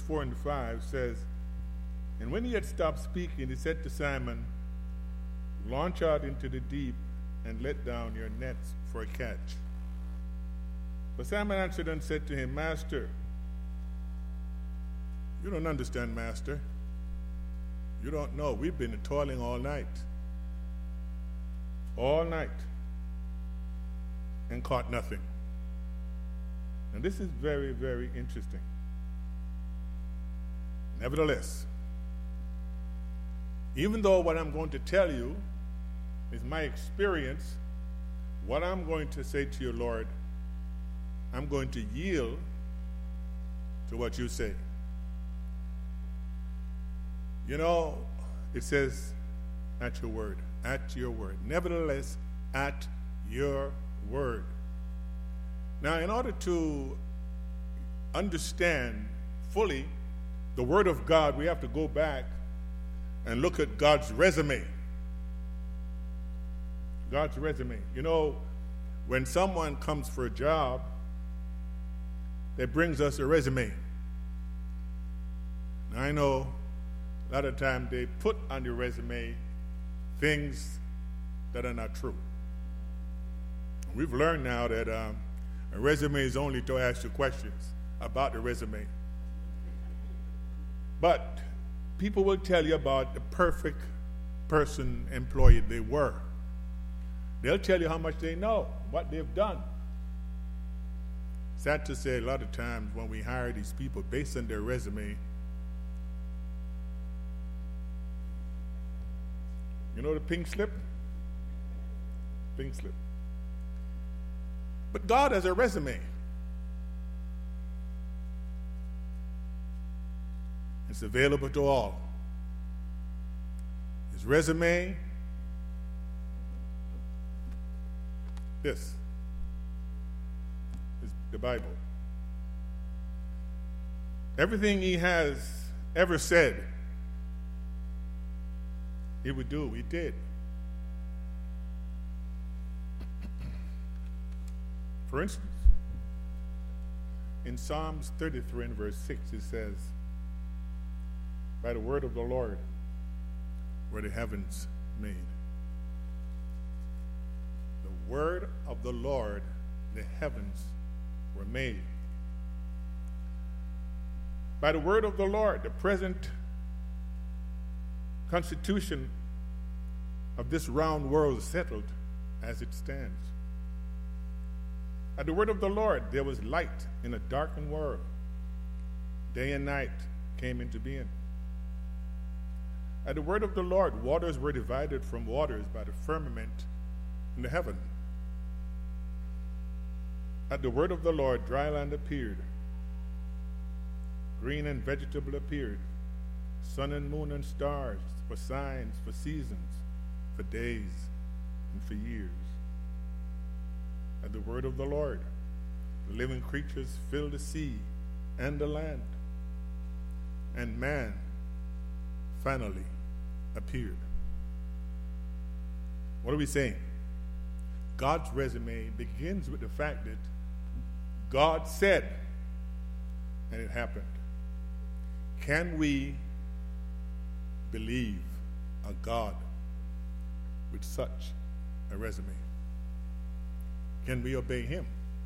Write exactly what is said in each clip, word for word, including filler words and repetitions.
four and five says, "And when he had stopped speaking, he said to Simon, 'Launch out into the deep and let down your nets for a catch.' But Simon answered and said to him, 'Master, you don't understand, Master. You don't know. We've been toiling all night. All night. And caught nothing.'" And this is very, very interesting. Nevertheless, even though what I'm going to tell you is my experience, what I'm going to say to you, Lord, I'm going to yield to what you say. You know, it says, at your word, at your word. Nevertheless, at your word. Now, in order to understand fully the word of God, we have to go back and look at God's resume. God's resume. You know, when someone comes for a job, they brings us a resume. Now, I know a lot of times they put on the resume things that are not true. We've learned now that um, a resume is only to ask you questions about the resume. But people will tell you about the perfect person, employee they were. They'll tell you how much they know, what they've done. Sad to say, a lot of times when we hire these people based on their resume, you know the pink slip? Pink slip. But God has a resume. It's available to all. His resume, this is the Bible. Everything he has ever said he would do, he did. For instance, in Psalms thirty-three and verse six, it says, "By the word of the Lord were the heavens made." The word of the Lord, the heavens were made. By the word of the Lord, the present constitution of this round world is settled as it stands. At the word of the Lord, there was light in a darkened world. Day and night came into being. At the word of the Lord, waters were divided from waters by the firmament in the heaven. At the word of the Lord, dry land appeared. Green and vegetable appeared. Sun and moon and stars for signs, for seasons, for days, and for years. At the word of the Lord, the living creatures filled the sea and the land. And man finally appeared. What are we saying? God's resume begins with the fact that God said, and it happened. Can we believe a God with such a resume? Can we obey him?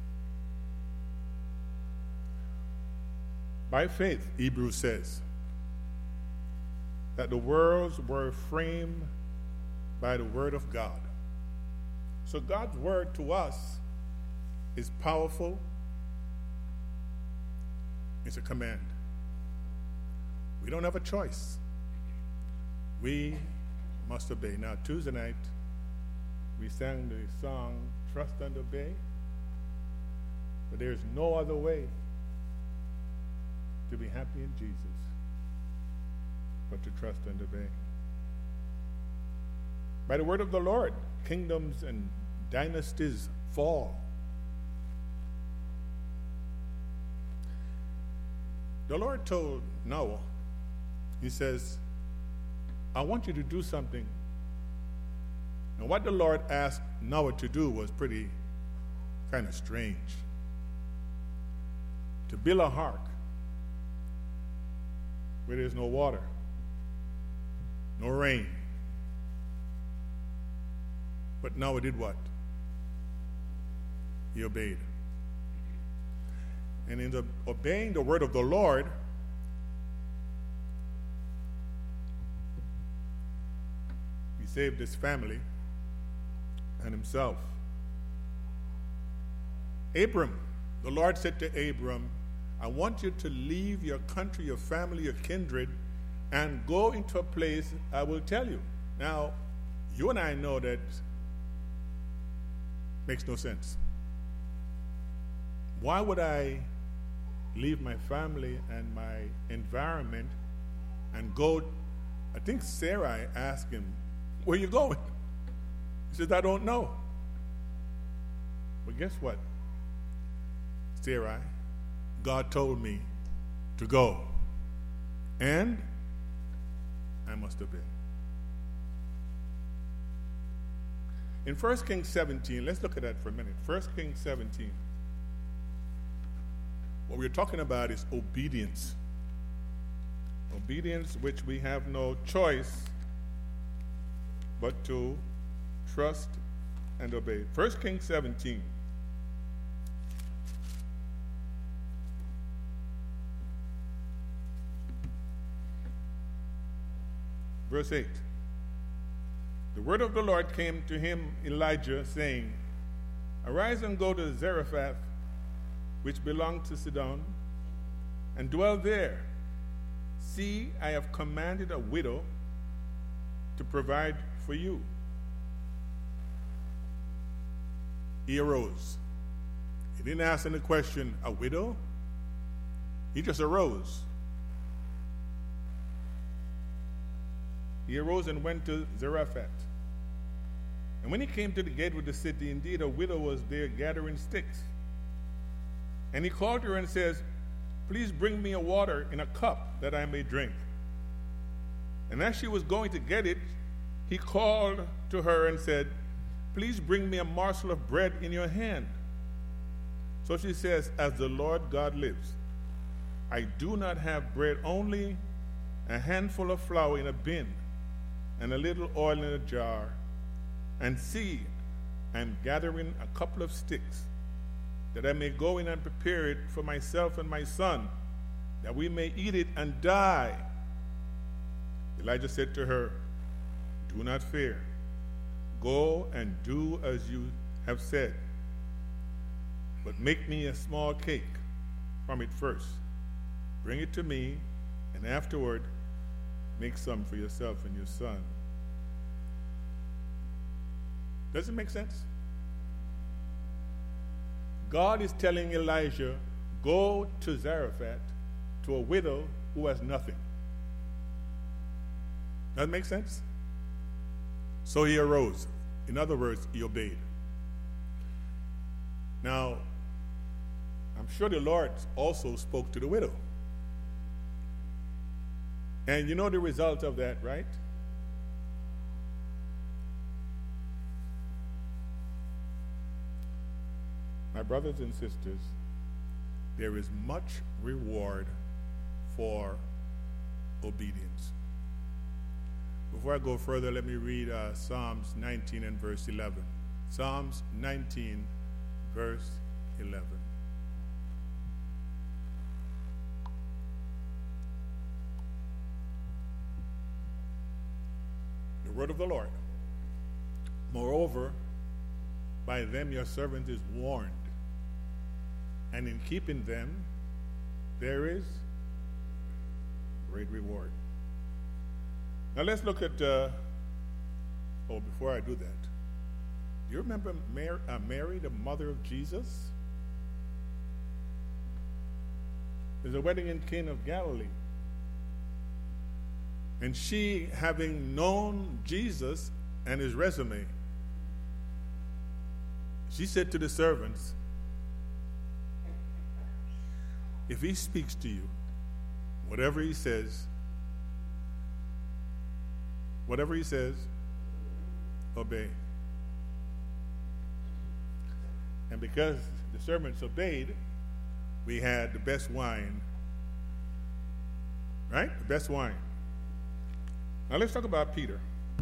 By faith, Hebrews says, that the worlds were framed by the word of God. So God's word to us is powerful. It's a command. We don't have a choice. We must obey. Now, Tuesday night, we sang the song, Trust and Obey. But there's no other way to be happy in Jesus but to trust and obey. By the word of the Lord, kingdoms and dynasties fall. The Lord told Noah, he says, I want you to do something. And what the Lord asked Noah to do was pretty kind of strange. To build a ark where there's no water, no rain. But Noah did what? He obeyed. And in the obeying the word of the Lord, he saved his family and himself. Abram, the Lord said to Abram, I want you to leave your country, your family, your kindred, and go into a place I will tell you. Now, you and I know that makes no sense. Why would I leave my family and my environment and go? I think Sarai asked him, where are you going? He says, I don't know. But guess what, Sarai? God told me to go, and I must obey. In First Kings seventeen, let's look at that for a minute. First Kings seventeen. What we're talking about is obedience. Obedience which we have no choice but to trust and obey. First Kings seventeen. Verse eight. The word of the Lord came to him, Elijah, saying, Arise and go to Zarephath, which belonged to Sidon, and dwell there. See, I have commanded a widow to provide for you. He arose. He didn't ask any question, a widow? He just arose. He arose and went to Zarephath. And when he came to the gate of the city, indeed a widow was there gathering sticks. And he called her and says, Please bring me a water in a cup that I may drink. And as she was going to get it, he called to her and said, Please bring me a morsel of bread in your hand. So she says, As the Lord God lives, I do not have bread, only a handful of flour in a bin, and a little oil in a jar. And see, I'm gathering a couple of sticks, that I may go in and prepare it for myself and my son, that we may eat it and die. Elijah said to her, Do not fear. Go and do as you have said. But make me a small cake from it first. Bring it to me, and afterward make some for yourself and your son. Does it make sense? God is telling Elijah, go to Zarephath, to a widow who has nothing. Does that make sense? So he arose. In other words, he obeyed. Now, I'm sure the Lord also spoke to the widow. And you know the result of that, right? My brothers and sisters, there is much reward for obedience. Before I go further, let me read uh, Psalms nineteen and verse eleven. Psalms nineteen, verse eleven. The word of the Lord. Moreover, by them your servant is warned, and in keeping them there is great reward. Now let's look at, uh, oh, before I do that, do you remember Mary, uh, Mary, the mother of Jesus? There's a wedding in Cana of Galilee. And she, having known Jesus and his resume, she said to the servants, if he speaks to you, whatever he says, whatever he says, obey. And because the servants obeyed, we had the best wine right? The best wine. Now let's talk about Peter.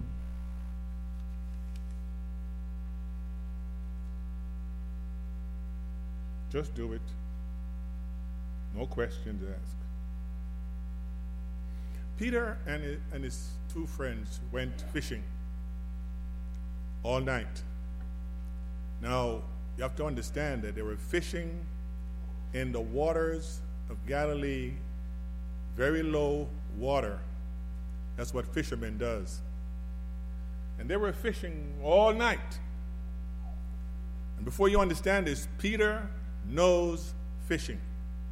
Just do it. No questions asked. Peter and his, and his two friends went fishing all night. Now, you have to understand that they were fishing in the waters of Galilee, very low water. That's what fishermen does. And they were fishing all night. And before you understand this, Peter knows fishing.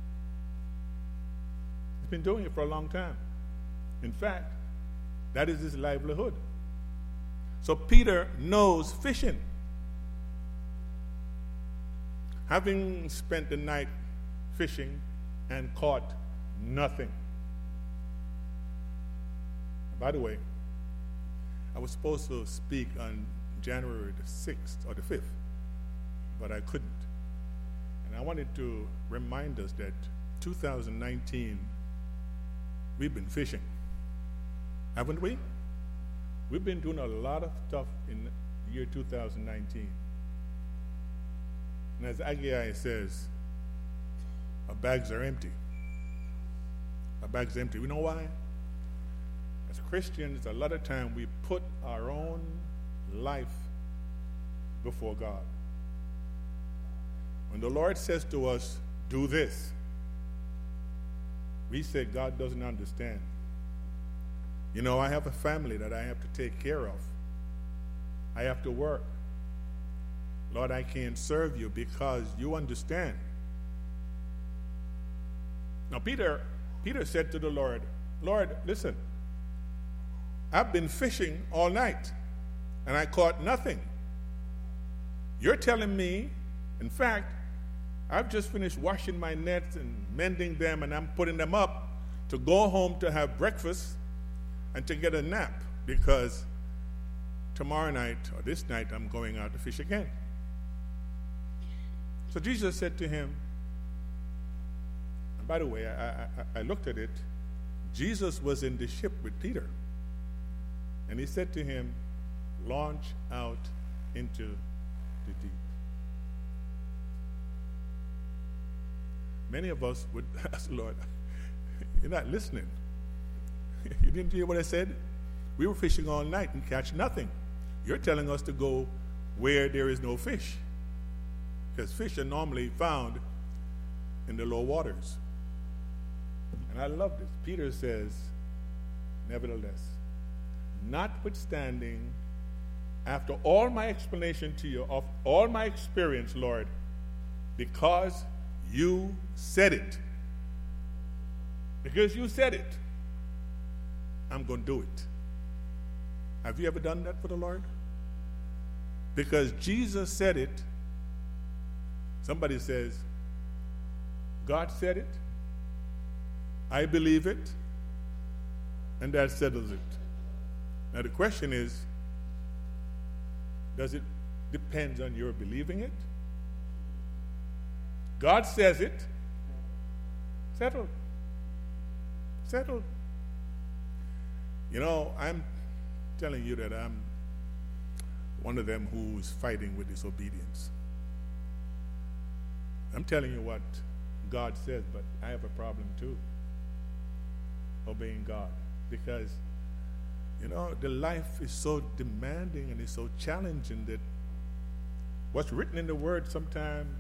He's been doing it for a long time. In fact, that is his livelihood. So Peter knows fishing. Having spent the night fishing and caught nothing. By the way, I was supposed to speak on January the sixth or the fifth, but I couldn't. And I wanted to remind us that two thousand nineteen, we've been fishing, haven't we? We've been doing a lot of stuff in the year two thousand nineteen. And as Agai says, our bags are empty. Our bags are empty. You know why? As Christians, a lot of time we put our own life before God. When the Lord says to us, do this, we say God doesn't understand. You know, I have a family that I have to take care of. I have to work. Lord, I can't serve you because you understand. Now, Peter, Peter said to the Lord, Lord, listen, I've been fishing all night, and I caught nothing. You're telling me, in fact, I've just finished washing my nets and mending them, and I'm putting them up to go home to have breakfast and to get a nap, because tomorrow night, or this night, I'm going out to fish again. So Jesus said to him, and by the way, I, I, I looked at it, Jesus was in the ship with Peter. And he said to him, launch out into the deep. Many of us would ask, Lord, you're not listening. You didn't hear what I said? We were fishing all night and catch nothing. You're telling us to go where there is no fish. Because fish are normally found in the low waters. And I love this. Peter says, nevertheless, notwithstanding, after all my explanation to you of all my experience, Lord, because you said it, because you said it, I'm going to do it. Have you ever done that for the Lord? Because Jesus said it. Somebody says, God said it, I believe it, and that settles it. Now the question is, does it depend on your believing it? God says it, settled. Settled. You know, I'm telling you that I'm one of them who's fighting with disobedience. I'm telling you what God says, but I have a problem too, obeying God. Because, you know, the life is so demanding and it's so challenging that what's written in the Word sometimes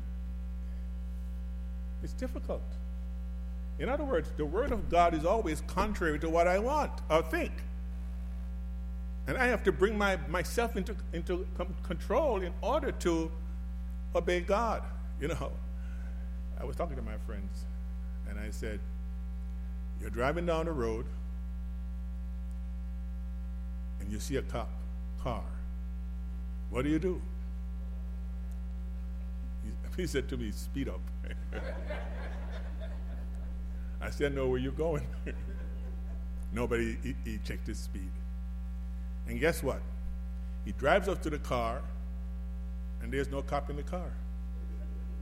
is difficult. In other words, the Word of God is always contrary to what I want or think. And I have to bring my, myself into, into control in order to obey God. You know, I was talking to my friends, and I said, you're driving down the road, and you see a cop car. What do you do? He, he said to me, speed up. I said, I know where you're going. Nobody, he, he checked his speed. And guess what? He drives up to the car, and there's no cop in the car.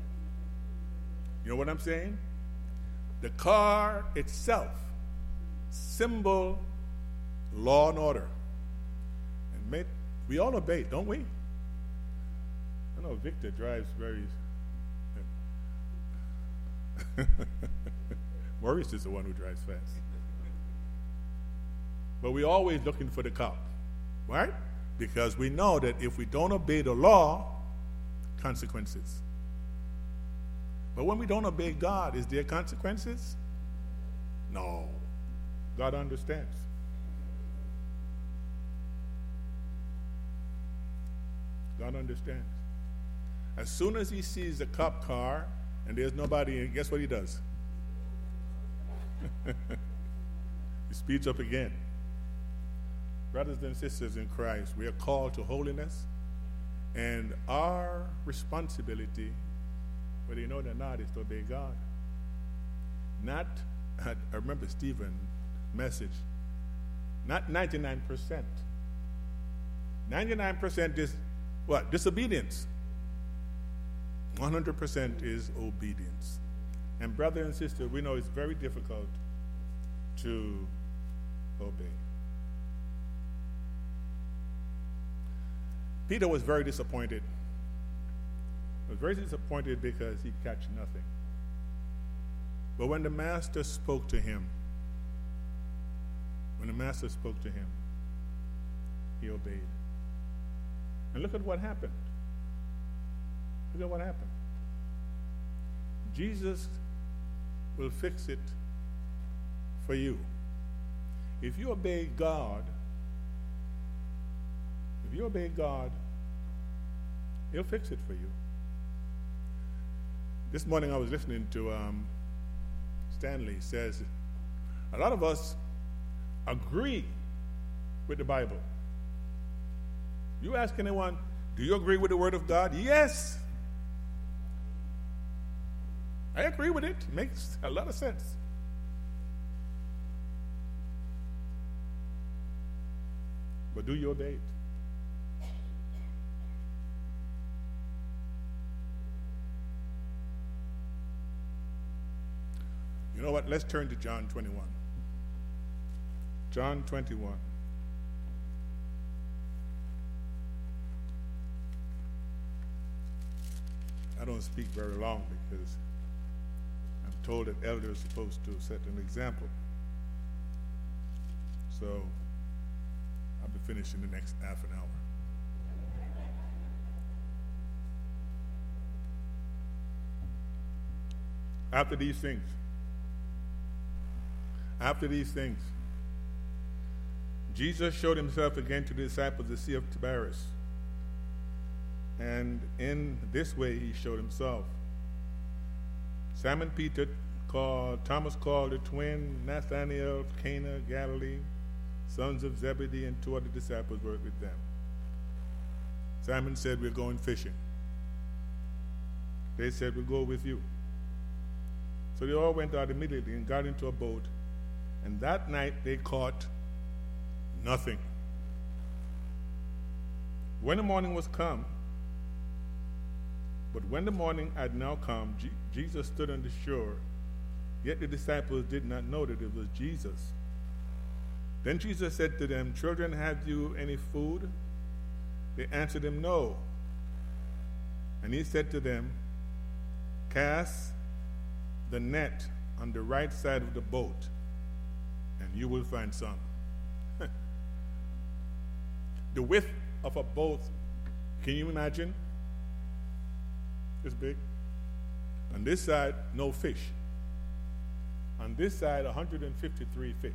You know what I'm saying? The car itself symbol law and order. And made, we all obey, don't we? I know Victor drives very... Maurice is the one who drives fast. But we're always looking for the cop, right? Because we know that if we don't obey the law, consequences. But when we don't obey God, is there consequences? No. God understands. God understands. As soon as he sees a cop car and there's nobody in, guess what he does? He speeds up again. Brothers and sisters in Christ, we are called to holiness, and our responsibility, whether you know it or not, is to obey God. Not, I remember Stephen's message, not ninety-nine percent. ninety-nine percent is what? Disobedience. one hundred percent is obedience. And brother and sister, we know it's very difficult to obey. Peter was very disappointed. He was very disappointed because he catch nothing. But when the master spoke to him, when the master spoke to him, he obeyed. And look at what happened. Look at what happened. Jesus will fix it for you. If you obey God, if you obey God, he'll fix it for you. This morning I was listening to um, Stanley says, a lot of us agree with the Bible. You ask anyone, do you agree with the Word of God? Yes. I agree with it. It makes a lot of sense. But do you obey it? You know what? Let's turn to John twenty-one. John twenty-one. I don't speak very long because I'm told that elders are supposed to set an example. So I'll be finished in the next half an hour. After these things, after these things, Jesus showed himself again to the disciples at the Sea of Tiberias. And in this way he showed himself. Simon Peter, called Thomas called the twin, Nathanael of Cana, Galilee, sons of Zebedee, and two other disciples were with them. Simon said, we're going fishing. They said, we'll go with you. So they all went out immediately and got into a boat, and that night they caught nothing. When the morning was come, but when the morning had now come, G- Jesus stood on the shore, yet the disciples did not know that it was Jesus. Then Jesus said to them, children, have you any food? They answered him, no. And he said to them, cast the net on the right side of the boat, and you will find some. The width of a boat, can you imagine? It's big. On this side, no fish. On this side, one hundred fifty-three fish.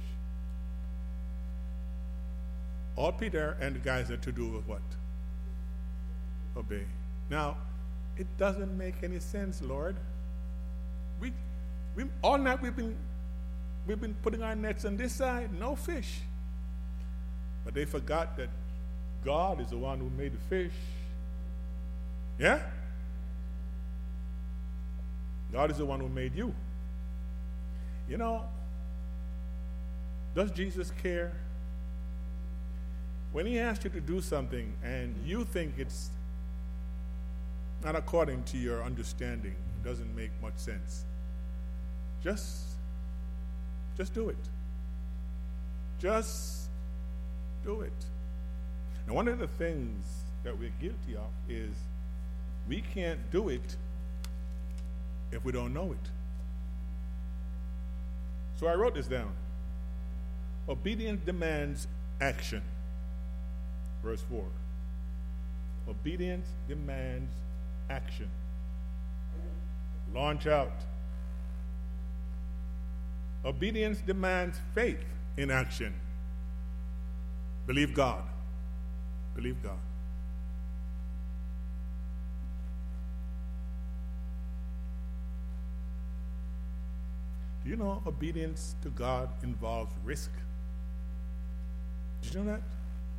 All Peter and the guys had to do was what? Obey. Now, it doesn't make any sense, Lord. We, we all night we've been we've been putting our nets on this side, no fish. But they forgot that God is the one who made the fish. Yeah? God is the one who made you. You know, does Jesus care? When he asks you to do something and you think it's not according to your understanding, it doesn't make much sense, just, just do it. Just do it. And one of the things that we're guilty of is we can't do it if we don't know it. So I wrote this down. Obedience demands action. Verse four. Obedience demands action. Launch out. Obedience demands faith in action. Believe God. Believe God. Do you know obedience to God involves risk? Did you know that?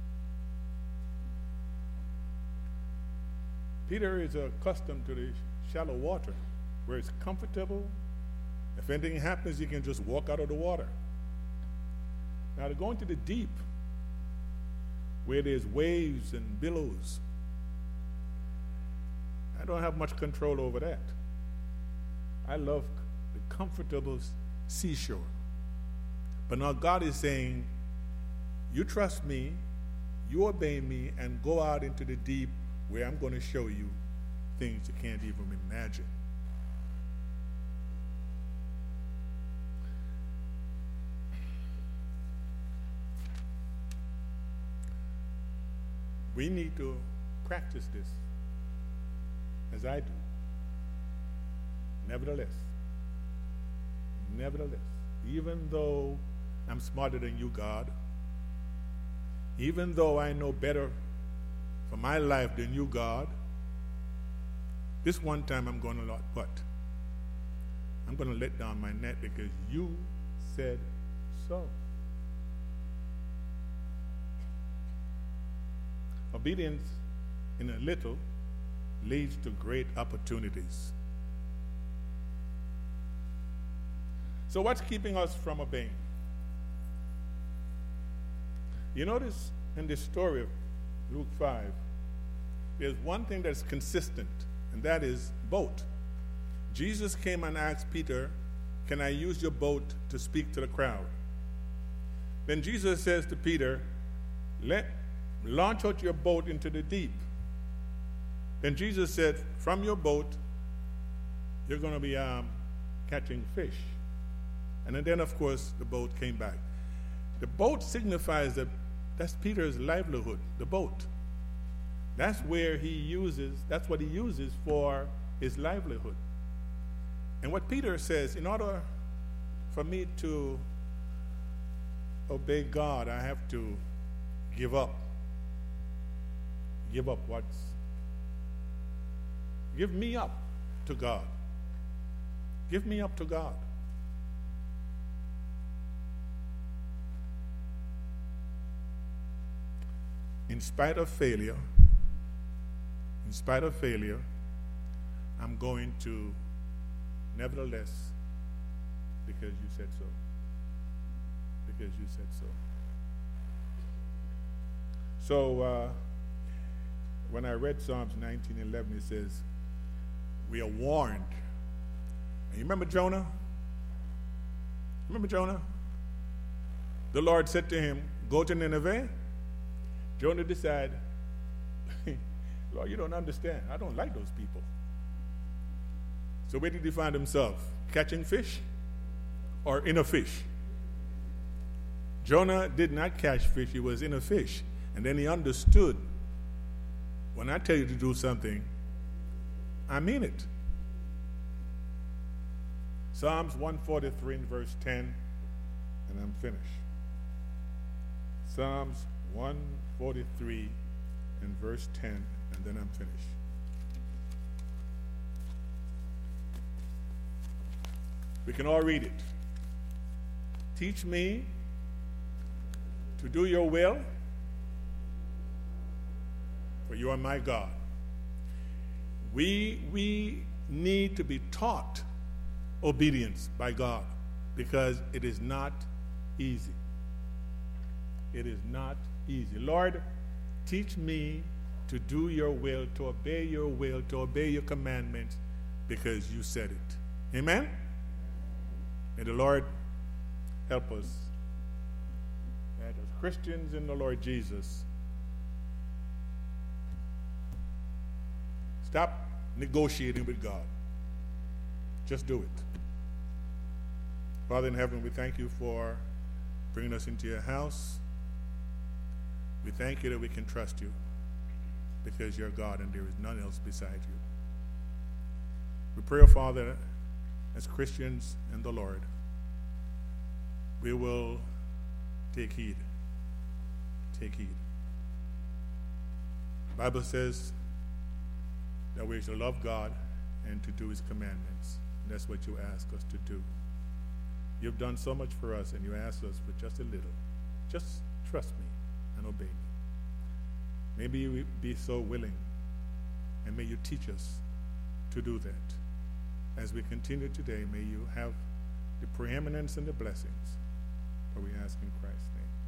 Peter is accustomed to the shallow water, where it's comfortable. If anything happens, you can just walk out of the water. Now, to go into the deep, where there's waves and billows, I don't have much control over that. I love the comfortable seashore. But now God is saying, you trust me, you obey me, and go out into the deep where I'm going to show you things you can't even imagine. We need to practice this, as I do. Nevertheless, nevertheless, even though I'm smarter than you, God, even though I know better for my life than you, God, this one time I'm going to let what? I'm going to let down my net because you said so. Obedience in a little leads to great opportunities. So what's keeping us from obeying? You notice in this story of Luke five, there's one thing that's consistent, and that is boat. Jesus came and asked Peter, can I use your boat to speak to the crowd? Then Jesus says to Peter, let launch out your boat into the deep. Then Jesus said, from your boat, you're going to be um, catching fish. And then, of course, the boat came back. The boat signifies that that's Peter's livelihood, the boat. That's where he uses, that's what he uses for his livelihood. And what Peter says, in order for me to obey God, I have to give up. Give up what's, give me up to God. Give me up to God. In spite of failure, in spite of failure, I'm going to, nevertheless, because you said so. Because you said so. So, uh, when I read Psalms nineteen eleven, it says, we are warned. And you remember Jonah? Remember Jonah? The Lord said to him, go to Nineveh. Jonah decided, Lord, you don't understand. I don't like those people. So where did he find himself? Catching fish or in a fish? Jonah did not catch fish. He was in a fish. And then he understood, when I tell you to do something, I mean it. Psalms one forty-three and verse ten, and I'm finished. Psalms one forty-three and verse ten, and then I'm finished. We can all read it. Teach me to do your will, for you are my God. We, we need to be taught obedience by God because it is not easy. It is not easy. Lord, teach me to do your will, to obey your will, to obey your commandments because you said it. Amen? May the Lord help us as Christians in the Lord Jesus, stop negotiating with God. Just do it. Father in heaven, we thank you for bringing us into your house. We thank you that we can trust you because you're God and there is none else beside you. We pray, oh Father, as Christians in the Lord, we will take heed. Take heed. The Bible says that we shall love God and to do his commandments. And that's what you ask us to do. You've done so much for us, and you ask us for just a little. Just trust me and obey me. Maybe you be so willing, and may you teach us to do that. As we continue today, may you have the preeminence and the blessings, for we ask in Christ's name.